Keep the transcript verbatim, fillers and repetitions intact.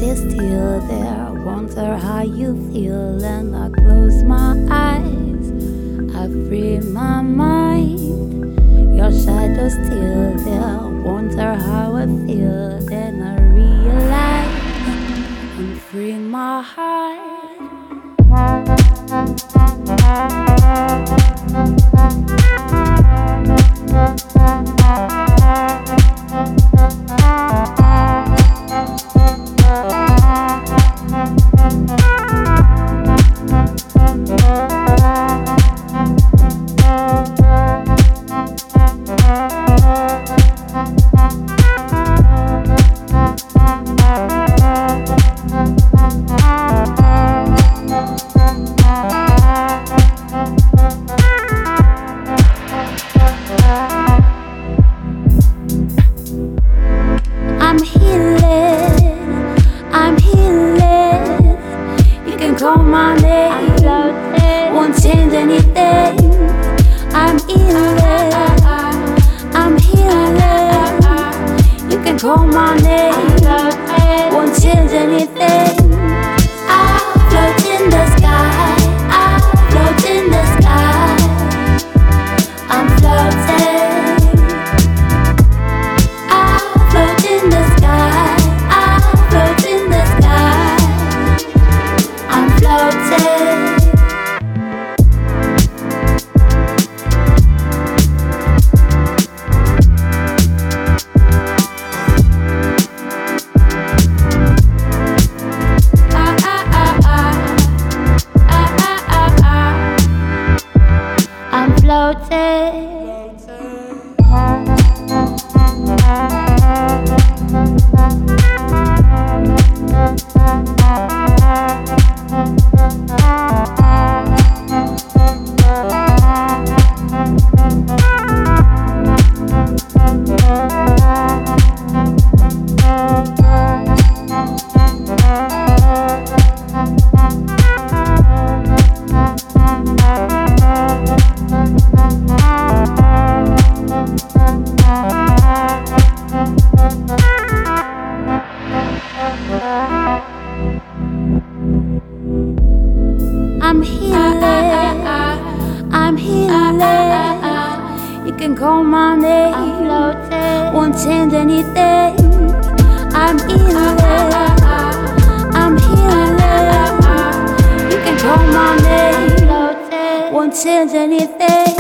is still there. Wonder how you feel, and I close my eyes, I free my mind. Your shadow's still there. Wonder how I feel, then I realize and free my heart. Call my name, won't change anything. I'm healing, I'm healing. You can call my name, won't change anything. I float in the sky, I float in the sky. I'm floating, I float in the sky, I float in the sky. I'm floating. Ah, ah, ah, ah. Ah, ah, ah, ah. I'm floating. I'm healing, I'm healing. You can call my name, won't change anything. I'm healing, I'm healing. You can call my name, won't change anything.